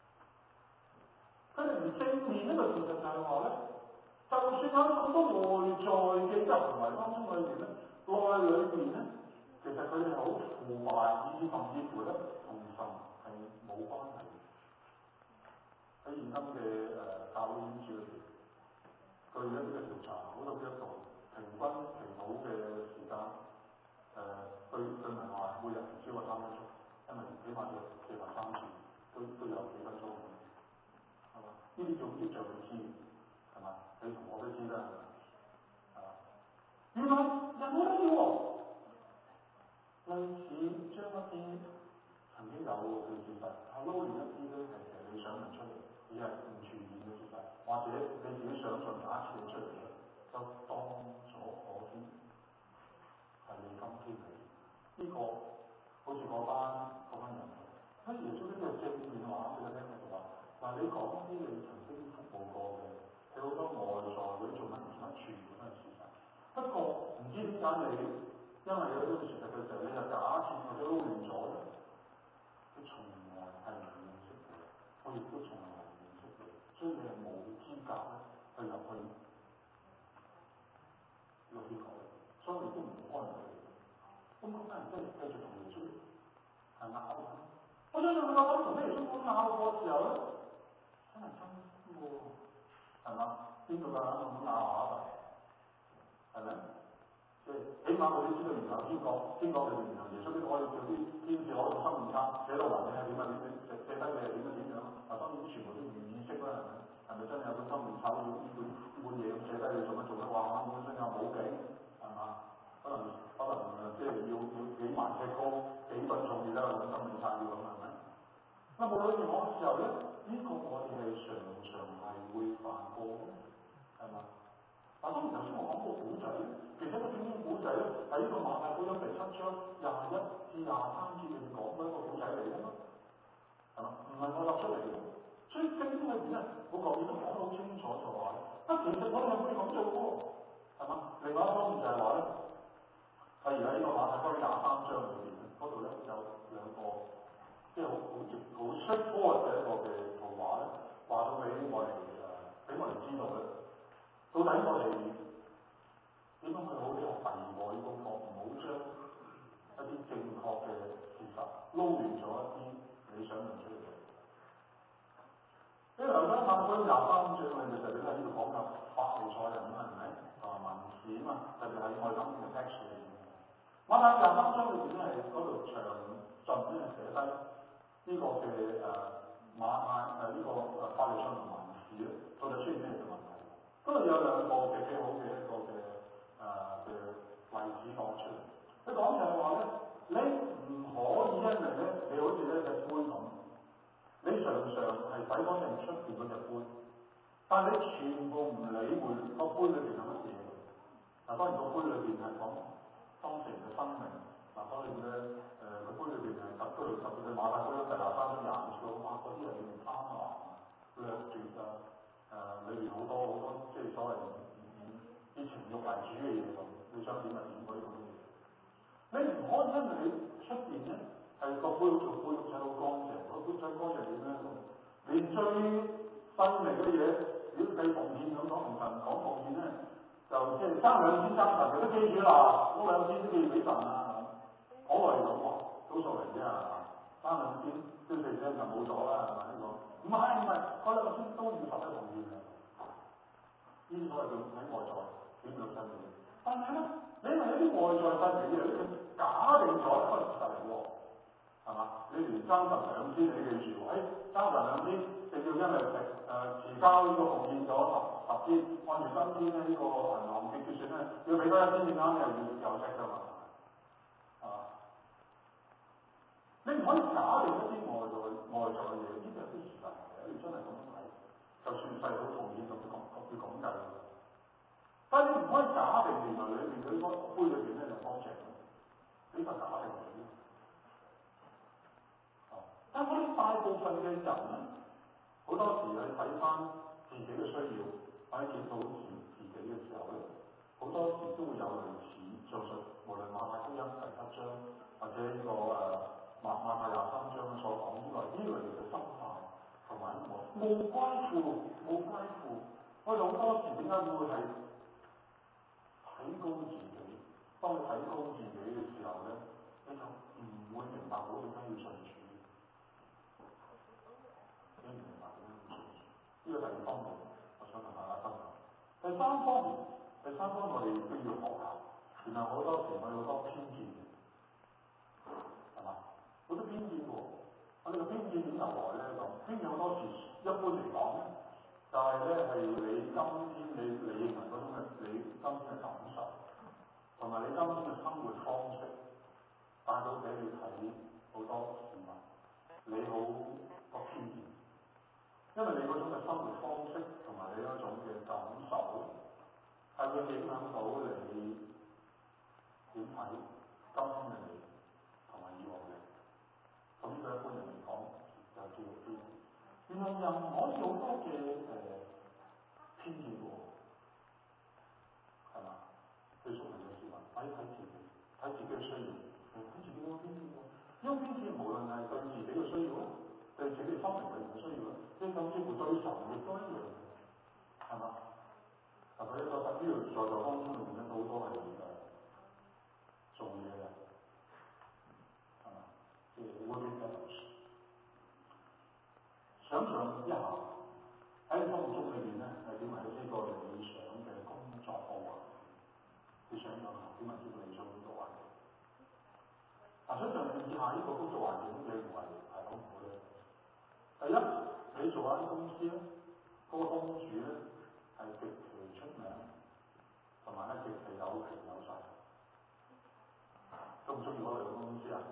佢哋唔正面呢個事實就係話咧，就算有咁多外在嘅即係行為當中裏邊咧，內裏邊咧，其實佢哋係好腐敗，以至甚至乎咧同神係冇關係。喺現今嘅誒教會院子裏邊，據一啲嘅調查，好多基督徒平均祈禱嘅時間，誒據據聞話每日唔超過三分鐘，因為起碼要祈禱三次，都都有幾分鐘，係嘛？呢啲叫業障嘅知，係嘛？你同我都知啦，係嘛？原來人好得意喎，類似將一啲曾經有嘅事實，係撈亂一啲咧，係其實你想唔出嚟。只係唔全面嘅事實，或者你自己想像假設出嚟嘅，就當咗可知係你今天嚟。呢、這個好似嗰班嗰班人，所以耶穌呢個正面話俾佢聽就話：嗱，你講啲你曾經服務過嘅，你好多外在嗰啲做乜唔做乜，全部都係事實。不過唔知點解你因為有呢個事實嘅時候，你就假設或者撈亂咗咧，佢從來係唔認識嘅，我亦都從來。所以你係冇資格咧去入去呢個天國嘅，所以你都唔開門嘅。咁嗰班人真係繼續同耶穌係拗緊。我相信佢講緊同咩耶穌講拗嘅時候咧，真係真喎，係嘛？邊個夠膽咁拗下㗎？係咪？即係起碼佢都知道原來天國，天國裏面原來耶穌都可以叫啲天使攞到生命冊寫到雲嘅係點啊點點寫寫低嘅係點啊點樣啊？嗱，當然啲全部都預意識啦，係咪？係咪真係有本生命冊要呢本呢本嘢咁寫低？你做乜做乜話啱本身有冇景係嘛？可能可能即係要要幾萬尺高幾噸重嘅啦，本生命冊要咁係咪？咁無論如何嘅時候咧，呢、這個我哋係常常係會犯過嘅，係嘛？嗱，當然頭先我講個古仔，其實個聖經古仔咧喺呢個馬太福音第七章廿一至廿三節裏面講嘅一個古仔嚟嘅嘛，係嘛？唔係我立出嚟嘅。所以聖經裏邊咧，我後面都講得好清楚，就話咧，啊其實我哋係可以咁做嘅喎，係嘛？另外一方面就係話咧，例如喺呢個馬太福音廿三章裏邊咧，嗰度咧有兩個即係好好直好 straightforward 嘅一個嘅圖畫咧，話到俾我哋誒，俾我哋知道咧，到底我哋點樣去好呢個避外嗰個，唔好將一啲正確嘅事實撈亂咗一啲你想唔出嚟嘅。呢兩章馬太福音廿三章裏面就係喺呢度講嘅法利賽人啦，係咪？同埋文士啊嘛，特別係我哋講嘅 text 裏面。馬太廿三章裏邊咧係嗰度詳盡咧係寫低呢個嘅誒、呃、馬太誒呢、呃這個誒法利賽同文士咧，到底出現咩嘅問題？嗰度有兩個嘅幾好嘅一個嘅誒嘅例子講出嚟。佢講就係話咧，你唔可以因為咧，你好似咧隻杯咁。你常常係洗乾淨出邊嗰隻杯，但係你全部唔理會個杯裏邊有乜嘢。嗱，當然個杯裏邊係講當時嘅生命。嗱，當然咧誒個杯裏邊係特嗰度特別嘅馬太福音第廿三章廿五節講話，嗰啲係裏面貪婪啊、掠奪啊，誒裏邊好多好多即係所謂以情慾為主嘅嘢咁，你想點就點嗰啲咁嘅嘢。你唔可以因為你出邊咧。係個杯做杯洗好乾淨，個杯洗乾淨點咧？連最細微嘅嘢，如果計奉獻咁講，同神講奉獻咧，就即係爭兩千爭神，你都記住啦，嗰兩千都記住俾神啊！講嚟講話，數數嚟啫啊！爭兩千，即四千就冇咗啦，係咪呢個？唔係唔係，嗰兩千都要實質奉獻嘅。呢啲所謂叫喺外在表面上嘅嘢，但係咧，你係一啲外在細微嘅嘢，你假定咗不實嚟喎。係係嘛？你連爭十兩千你記住，誒爭十兩千，你要因為誒誒遲交呢個奉獻咗十十千，按住今天咧呢個銀行嘅結算咧，要俾多一千先啱，又要有息㗎嘛，係嘛？你唔可以假定一啲外在外在嘅嘢，呢啲係啲事實嚟嘅，你真係咁樣睇，就算細佬奉獻咁咁要咁計㗎。但係你唔可以假定原來裏面佢嗰杯裏邊咧就乾淨，呢個假定嚟嘅。但係我哋大部分嘅人咧，好多時去睇翻自己嘅需要，或者檢討自自己嘅時候咧，好多時都會有類似上述，無論馬太福音第七章或者呢、這個誒馬馬太廿三章所講呢類呢類嘅心態，同埋冇冇關乎冇關乎，我哋好多時點解會係睇高自己？當你睇高自己嘅時候咧，你就唔會明白到點解要信主。你唔明白點解要信主？呢個第二方面，我想同大家分享。第三方面，第三方面我哋都要學習。原來好多時我哋好多偏見嘅，係嘛？好多偏見喎。我哋嘅偏見點由來咧？咁偏見好多時一般嚟講咧，就係咧係你今天你你認為嗰種嘅你今天嘅感受，同埋你今天嘅生活方式，帶到俾你睇好多事物，你好個偏見，因為你嗰種嘅生活方式同埋你嗰種嘅感受，係會影響到你點睇今天嘅你同埋以往嘅你。咁呢個一般人嚟講就叫做偏見。原來人可以好多嘅誒偏見喎，係嘛？對屬靈嘅事物，可以睇自己，睇自己嘅需要，睇自己嗰個偏見喎。呢種偏見無論係對自己嘅需要啦，對自己嘅心靈裏面嘅需要啦，即係甚至乎對神亦都一樣嘅，係嘛？嗱，佢一個呢度在座當中裏面咧，好多係誒做嘢嘅，係嘛？即係 working adults。想象一下喺你心目中裏邊咧，係點為之一個理想嘅工作環境？你想象下點為之個理想工作環境？嗱，想象以下呢個工作環境，你認為係好唔好咧？第一，你做間公司咧，嗰、那個東主咧係極其出名，同埋咧極其有權有勢。中唔中意嗰類嘅公司啊？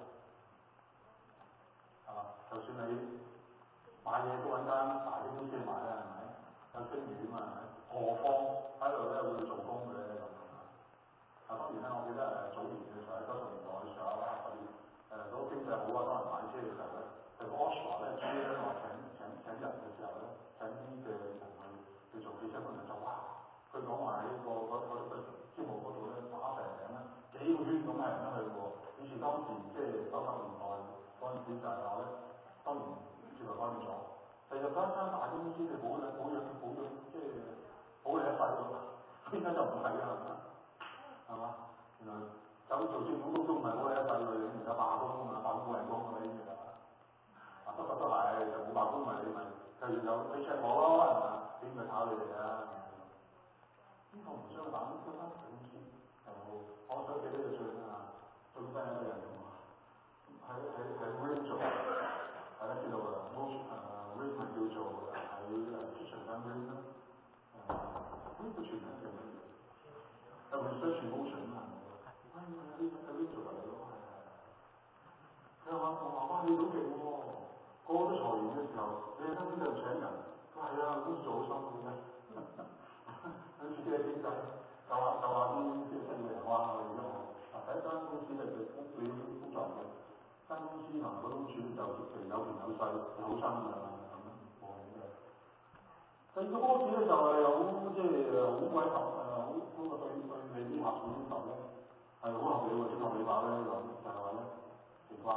係嘛？就算你買嘢都揾間大啲公司買啦，係咪？有聲譽啊嘛，係咪？何況喺度咧會做工嘅咁啊！啊，當然咧，我記得誒早年嘅時候，喺九十年代嘅時候啦，特別誒嗰個經濟好啊，當人買車嘅時候咧，就個 Oscar 咧主咧話請請請人嘅時候咧，請啲嘅人去去做汽車工人就哇，佢講話喺個嗰嗰個招募嗰度咧打成咧幾個圈咁係人都去喎。以前當時即係九十年代嗰陣時就係話咧，當然接來改變咗。其實嗰一間大公司嘅保養保養保養即係保你一世喎，依家就唔係啦，係嘛？原來走做政府工都唔係保你一世喎，你而家罷工啊，罷工冇人工㗎呢啲嘢啊，啊不過都係就冇罷工咪你咪繼續有你 check 我咯，係嘛？邊個炒你哋啊？呢個唔相反，呢間大公司就我想記得就最啊最低一個人咁啊，喺喺喺 Ring 做，大家知道㗎 ，Motion 誒 Ring 係叫做喺誒市場間 Ring 啦，誒呢個全名叫乜嘢？係 Research Motion 啊，哎呀呢個喺 Ring 做嚟咯，係係。佢話我話哇你好勁喎，個個都裁員嘅時候，你喺間邊度請人？佢話係啊，公司做好辛苦嘅，佢自己嘅經濟。就話就話啲即係新嘅人話而家嗱第一間公司咧就你工作嘅間公司同埋個東主就其實有權有勢，有好生意啊咁樣冇嘅。第二個 boss 咧就係好即係好鬼合誒好嗰個對對你啲客戶要求咧係好合理喎，即合理化咧就就係話咧奇怪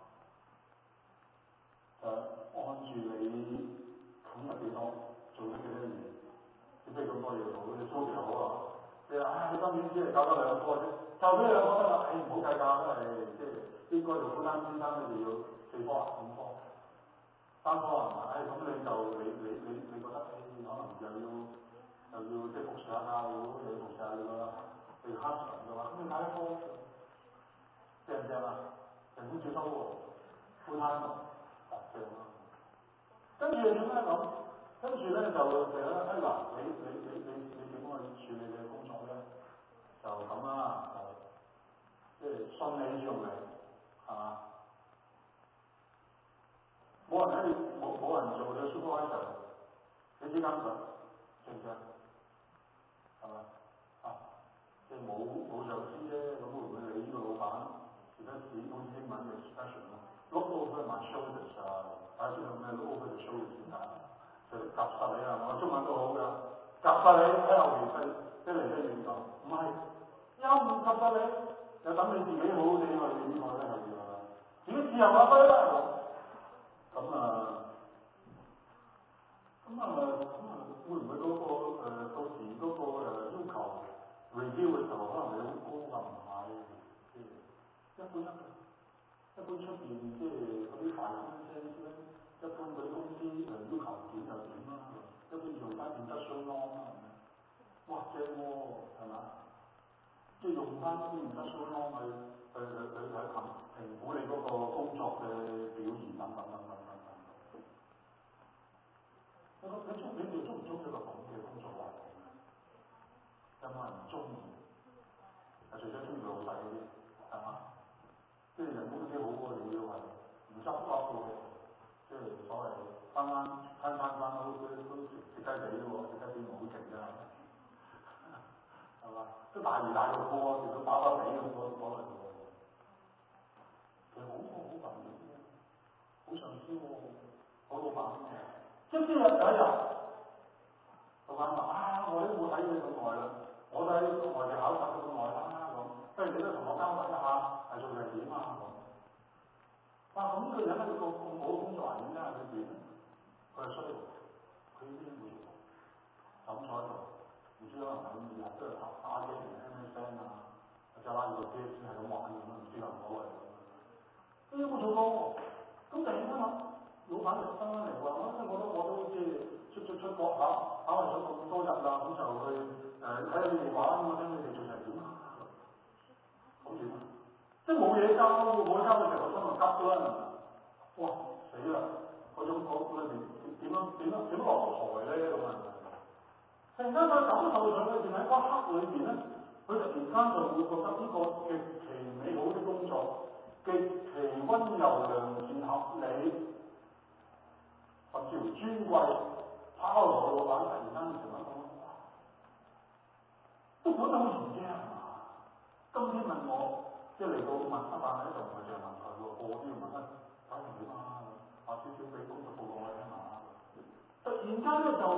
誒按住你冚得幾多做得幾多嘢，點解咁多嘢做？你租期又好啊！你話唉，你今年只係搞咗兩個啫，就俾你兩個得啦，唉唔好計較，因為即係應該做負擔先生，你哋要四科啊五科，三科係嘛？唉咁你就你你你你覺得唉可能又要又要即係服侍下客戶，又要服侍下你個你 customer 嘅話，咁你買一科正唔正啊？人工少收喎， full time 啊正啦。跟住點咧咁？跟住咧就成日咧，哎嗱，你你你你你點去處理你嘅工作咧？就咁啦，就即係順理成章，係嘛？冇人喺你冇冇人做嘅 supervisor，你知監佢正唔正？係咪？啊，即係冇冇上司啫，咁會唔會你呢個老闆而家使好似英文嘅 expression 咯 ，look over my shoulders 啊，大家知道咩 look over the shoulders 點解？就夾實你啊！我中文都好㗎，夾實你喺後邊飛，一嚟一遠講，唔係又唔夾實你，又等你自己好好地去呢個咧係要自己自由發揮啦。咁啊，咁啊，咁啊，會唔會嗰、那個誒、呃、到時嗰、那個、呃、要求 review 嘅時候，可能你好高㗎？唔係，即係一般一一般出邊即係嗰啲大公司咧，一般嗰啲公司誒要求點就點啦，一般用翻變質雙安啦，哇正喎，係嘛？即係用翻啲變質雙安去去去去去評評估你嗰個工作嘅表現等等等等。你你中你哋中唔中意個咁嘅工作環境？有冇人唔中意？啊，除咗中意老細嗰啲，係嘛？即係人工啲好喎，你要係唔執笠嘅喎，即係所謂翻翻翻翻翻都都都食食雞髀嘅喎，食雞髀唔好食㗎，係嘛？都大魚大肉嘅喎，食到飽飽地咁嗰嗰類嘅喎，其實好好好環境嘅，好上司喎，好老闆喎。即係有有一日，老闆話：啊，我都冇睇你咁耐啦，我都喺外地考察咗咁耐啦，咁不如你都同我交代一下，係做成點啊咁。哇！咁呢個人喺個咁好嘅工作環境之下裏邊咧，佢係衰喎，佢啲嘢冇做過，就咁坐喺度，唔知可能係咁日日都係打打機定 M S N 啊，或者拉住個 P S 係咁玩咁樣，唔知能所謂咁。呢啲冇做過喎，咁突然間諗。老闆就翻返嚟話：我我都我都即係出出出國考考慮咗咁多日啦，咁就去誒睇下你哋玩，咁我聽你哋做成點啊？咁點啊？即係冇嘢交，冇嘢交嘅時候，我心就急啦。哇！死啦！嗰種嗰裏邊點樣點樣點落台咧咁啊！突然間佢感受上裏邊喺嗰一刻裏邊咧，佢突然間就會覺得呢個極其美好的工作，極其溫柔良善合理。甚至乎尊貴，拋落去老闆突然間成一個，都估得好易啫係嘛？今天問我，即係嚟到問一晚咧，就唔係淨係問佢喎，個個都要問一搞成點啊？話少少俾工作報告我聽下。突然間咧就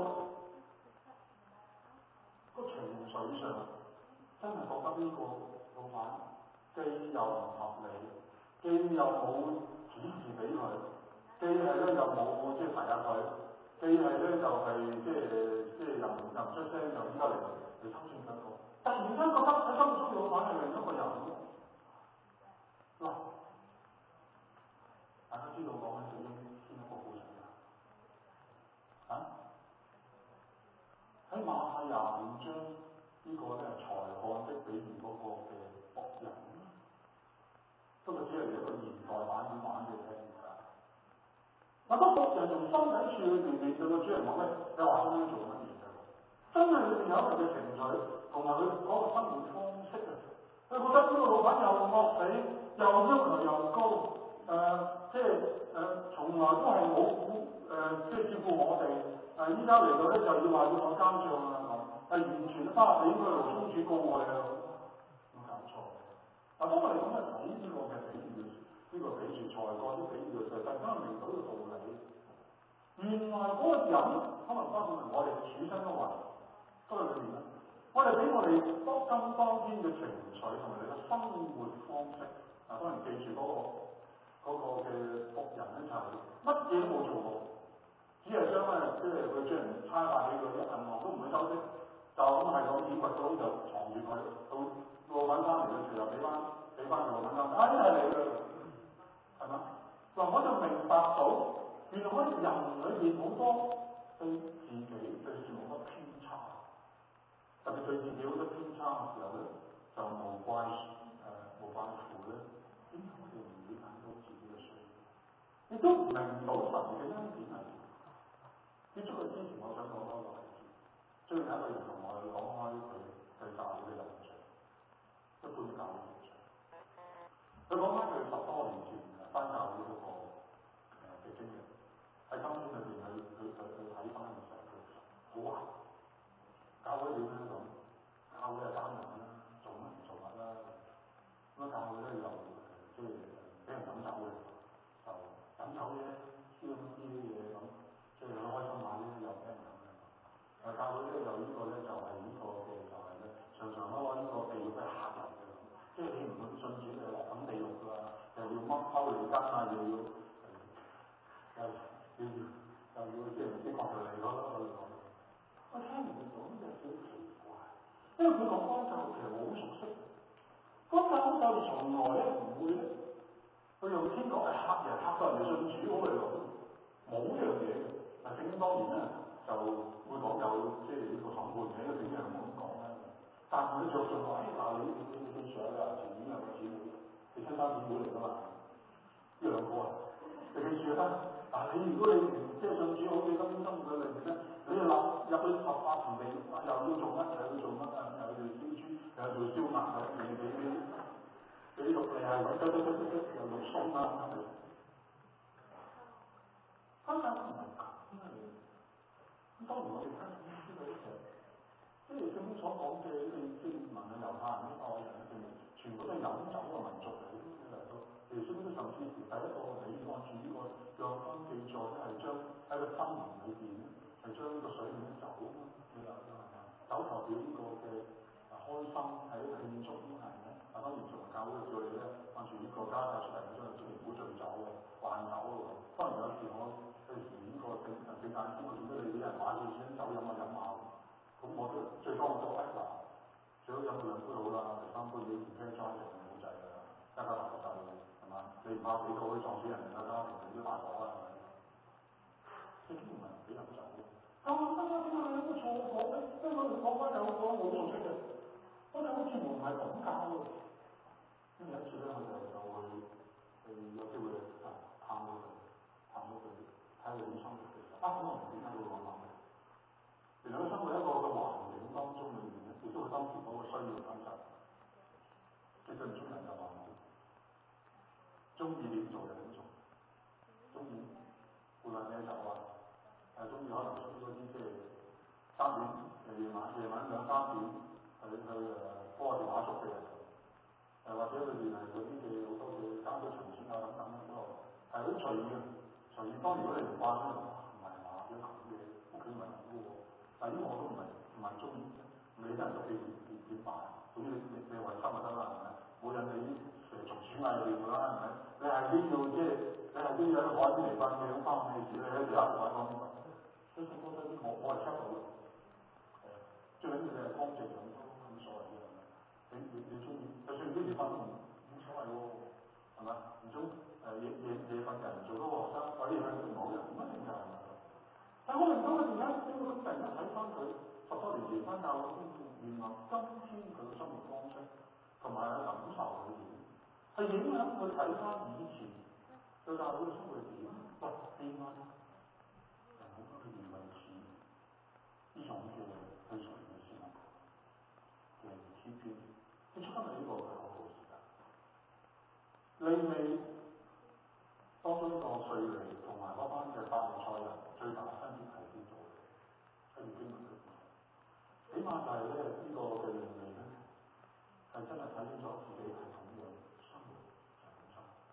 個情緒上真係覺得呢個老闆既又唔合理，既又冇指示俾佢。既係咧又冇即係提下佢，既係咧就係即係即係又唔又唔出聲，又依家嚟嚟偷算緊我。突然間覺得喺心目中老闆係另一個人喎。嗱，大家知道講緊對應邊一個故事啊？啊？喺馬太廿五章呢個咧才幹的比喻嗰個嘅僕人，不過只係一個現代版本玩嘅聽。嗱，個僕人從心底處裏邊面對個主人講咧，你話應該做乜嘢嘅？真係裏邊有佢嘅情緒，同埋佢嗰個生活方式啊！佢覺得呢個老闆又惡死，又要求又高，誒、呃，即係誒、呃，從來都係冇誒，即係照顧我哋。誒，依家嚟到咧就要話要我監帳啊咁，係完全都花俾佢勞工處告我哋啊！冇搞錯。嗱，當我哋咁去睇呢個嘅比喻，呢、這個比喻才幹啲比喻嘅時候，突然間明到呢個道理。原來嗰個人可能包括我哋處身嘅環都係裏邊咧，我哋俾我哋當今當天嘅情緒同埋你嘅生活方式，嗱，當然記住嗰、那個嗰、那個嘅僕人咧就係乜嘢都冇做過，只係將咧即係佢將人差派俾佢，銀行都唔會收息，就咁係咁以掘到就藏住佢，到老闆翻嚟嘅時候俾翻俾翻個老闆監，啊呢係你嘅，係嘛？嗱，我就明白到。原來我哋人裏邊好多對自己對事冇乜偏差，特別對自己好多偏差嘅時候咧，就無怪誒、呃、無怪乎咧，點解我哋唔理解到自己嘅需要？ 亦都唔明到神嘅恩典係點。結束佢之前，我想講多個例子。最近有一個人同我講開佢對教會嘅印象，一般嘅教會印象。佢講翻佢十多年前翻教會嗰個誒嘅經歷，喺今天裏邊佢佢佢佢睇翻嘅時候，佢好話教會點樣咁？教會係艱難啦，做乜唔做乜啦？咁啊教會咧又即係俾人飲酒嘅，就飲酒咧燒呢啲嘢咁，即係佢開心下咧又俾人飲嘅。誒教會咧又呢個咧就係呢個嘅就係咧，常常都攞呢個地獄嘅嚇人嘅，即係你唔肯信主，你落緊地獄㗎，又要掹溝離間啊，又要又要又要又要即係唔知講條嚟嗰咯，我哋講。我聽完佢講就幾奇怪，因為佢講翻就其實我好熟悉，嗰教會就從來咧唔會咧，佢用天國係嚇人嚇到人哋信主好嚟講，冇呢樣嘢嘅。嗱，聖經當然咧就會講有即係呢個審判嘅，因為聖經係冇咁講啦。但係佢着重話，誒嗱你你你你上啊，前面有個姊妹，你親生姊妹嚟㗎嘛，呢兩個啊，你記住啦。嗱你如果你唔即係信主，好似今天生活嘅裏面咧，你要立入去合法田地，又要做乜又要做乜啊，又要做燒豬，又要做燒鴨啊，你你你俾肉你係咁，得得得得得，又肉鬆啊，係咪？根本唔係咁嘅。咁當然我哋睇聖經知道咧，即係聖經所講嘅呢啲即係問啊猶太人呢個人嘅證明，全部都係飲酒嘅民族嚟嘅嚟到。耶穌都甚至乎第一個你按住呢個約翰記載咧，係將喺個箴言裏邊咧，係將呢個水面酒啊嘛，你話係咪？酒代表呢個嘅啊開心，係一個慶祝咁係咪？啊當然作為教會叫你咧，按住呢個加帶出嚟嘅將嚟，千祈唔好醉酒喎，慣酒喎。當然有時我有時呢個聖聖誕節，我見到你啲人買住啲酒飲啊飲下，咁我都最多我都誒嗱，最好飲到兩杯好啦，第三杯你唔聽齋就冇滯㗎啦，一家大細嘅。你唔怕死到可以撞死人哋嘅家庭，你都大鑊啦，係咪？聖經唔係唔俾飲酒嘅。咁啊，點解你有冇錯講咧？因為我哋講翻有個好熟悉嘅，我哋好似唔係咁教嘅。因為有一次咧，我就就去去有機會啊探到佢，探到佢睇佢點生活嘅時候，啊咁我唔點解會咁諗嘅？原來佢生活喺一個嘅環境當中裏面咧，亦都佢當時嗰個需要感受。其實唔中人就話冇。中意點做就點做，中意無論咩酒啊，誒中意可能中意嗰啲即係三點誒夜晚夜晚兩三點去去誒幫我哋打粥嘅人，誒、呃、或者裏邊係嗰啲嘅好多嘅家居陳設啊等等嗰度，係好隨意嘅，隨意。當如果你唔慣咧，唔係話要咁嘅，屋企唔係咁嘅喎。但係呢個我都唔係唔係中意，唔理得人屋企點點點辦，總之你你你衞生就得啦，係咪？冇引你蛇蟲鼠蟻嚟㗎啦，係咪？你係都要即係，你係都要喺海邊嚟瞓嘅，咁關我咩事咧？喺地下度玩講邊個？所以我覺得啲我我係收到嘅，誒最緊要你係乾淨咁都冇所謂嘅，係咪？你你你中意，就算幾時瞓都冇冇所謂喎，係咪？唔中誒夜夜夜瞓嘅人做多個學生，或者係唔好人，唔一定㗎，係咪？但我明到佢點解，因為佢突然間睇翻佢十多年前翻教會，原來今天佢嘅生活方式同埋佢感受裏邊，係影響佢睇翻以前對教會嘅生活點不變啦。人好多嘅疑問似呢種嘅對神嘅思想嘅欺騙，佢出翻嚟呢個嘅口號時間，利未當中呢個稅吏同埋嗰班嘅法利賽人最大分別係邊度？喺經文裏邊，起碼就係咧呢個嘅利未咧，係真係睇清楚自己係咁樣生活，就係咁生活，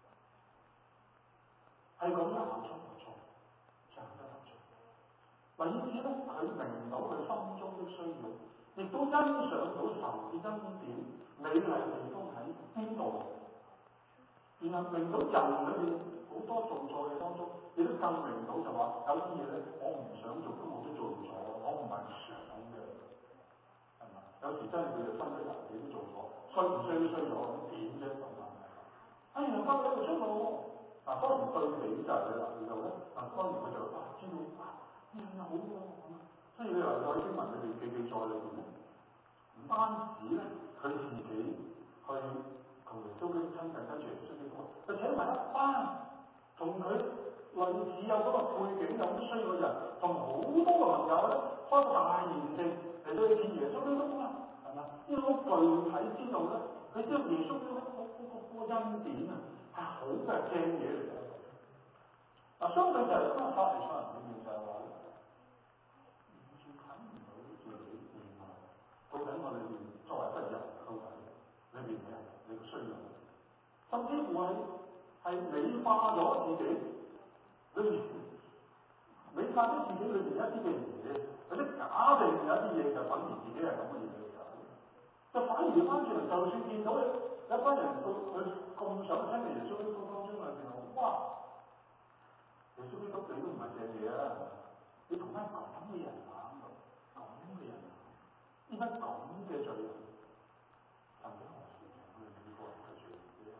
係咁樣行出唔錯，就行得得錯。嗱，以至咧佢明到佢心中的需要，亦都欣賞到神嘅恩典美麗地方喺邊度。然後明到人裏邊好多做錯嘅當中，亦都更明到就話有啲嘢咧，我唔想做，咁我都做唔咗，我唔係想嘅，係咪？有時真係佢哋身體人哋都做錯，衰唔衰都衰咗，咁點啫咁啊？哎呀，翻到嚟出路，嗱當然對比就係你嗱，然後咧，嗱當然佢就哇知道哇呢樣嘢好喎咁，所以你嚟到喺經文裏邊記記載裏邊咧，唔單止咧佢自己去。同耶穌基督親近，跟住耶穌基督，佢請埋一班同佢類似有嗰個背景有啲需要嘅人，同好多個朋友咧開個大筵席嚟到去見耶穌基督啊，係嘛？呢個具體知道咧，佢知道耶穌基督嗰嗰個恩典啊係好嘅正嘢嚟嘅。嗱，相對就係今日法利賽人裏面就係話咧，完全睇唔到自己原來到底我哋作為一個人到底裏邊嘅你嘅需要，甚至乎係係美化咗自己裏面，美化咗自己裏邊一啲嘅嘢，有啲假定有一啲嘢就等於自己係咁嘅嘢嘅時候，就反而翻轉嚟，就算見到有一班人佢佢咁想聽嘅耶穌基督當中裏邊，哇！耶穌基督你都唔係正嘢啊！你同班咁嘅人玩，咁嘅人，呢班咁嘅罪人，曾經何時我哋每個人嘅罪人？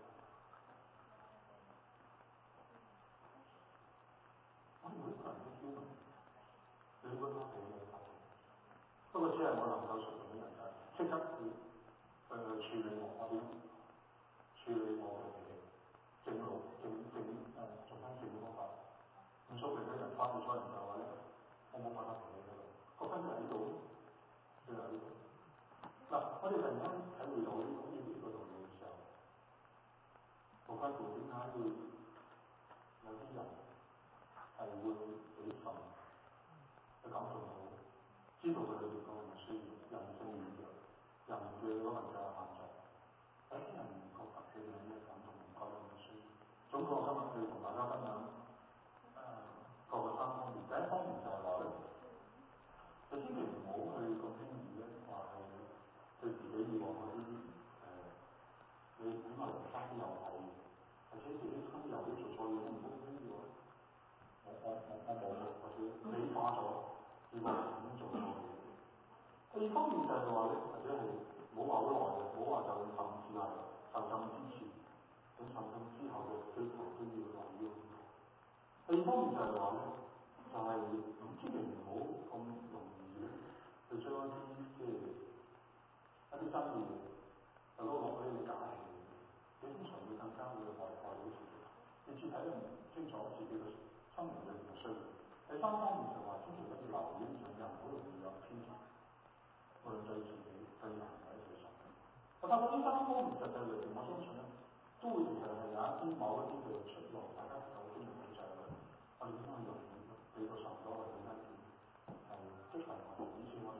我哋每個人嘅驕傲，你應該都俾你發現。不過只係我能夠屬靈嘅人就即刻去誒處理我，我點處理我嘅嘢，正路正正誒做翻正方法。唔屬靈嘅人發現咗人就話咧，我冇辦法同你喺度，個分就喺度，就喺度。嗱，我哋突然間體會到呢個呢個道理嘅時候，無關乎點解會有啲人係會俾神去感動到，知道佢哋嘅個人需要，人性軟弱，人嘅可能就係限制。有啲人唔覺得佢哋有咩感動，唔覺得有咩需要。總括我今日去同大家分享。各個三方面，第一方面就係話咧，你千祈唔好去咁輕易咧，話係對自己以往嗰啲誒，你本來人生又係，或者自己親友都做錯嘢，都唔好輕易話，我我我我冇嘅，或者美化咗以往曾經做錯嘅嘢。第二方面就係話咧，或者係唔好話好耐嘅，唔好話就甚至係受浸之前，咁受浸之後嘅基礎都要留意。第二方面就係話咧，就係咁千祈唔好咁容易咧，去將一啲即係一啲真嘅嘢，就攞攞俾你假嘅嘢，你通常會更加會害害到自己。你至睇得唔清楚自己嘅生命裏面嘅需要。第三方面就話，千祈不要留戀上人好容易有偏見，無論對自己對人或者對神。我發覺呢三方面實際裏邊，我相信咧，都會其實係有一啲某一啲嘅出路，大家有啲人嘅就係。我哋應該用俾到神嗰個嘅恩典，係激勵我哋，以至我哋，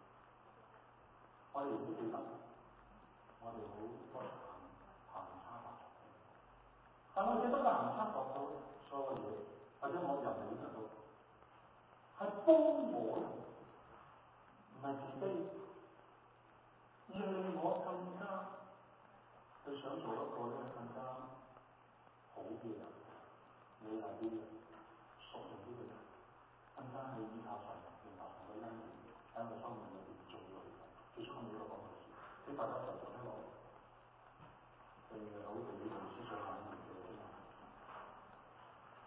我哋亦都記得，我哋好多行行差踏錯，但我記得個行差踏錯所有嘢，或者我人哋呢度係幫我人，唔係自卑，而係令我更加去想做一個咧更加好嘅人，美麗啲嘅。屬靈啲嘅人，更加係依靠神，明白神嘅恩典喺我生命裏邊做到嘅。最初我呢個講嘅事，俾大家就做聽落，誒好地呢個思想。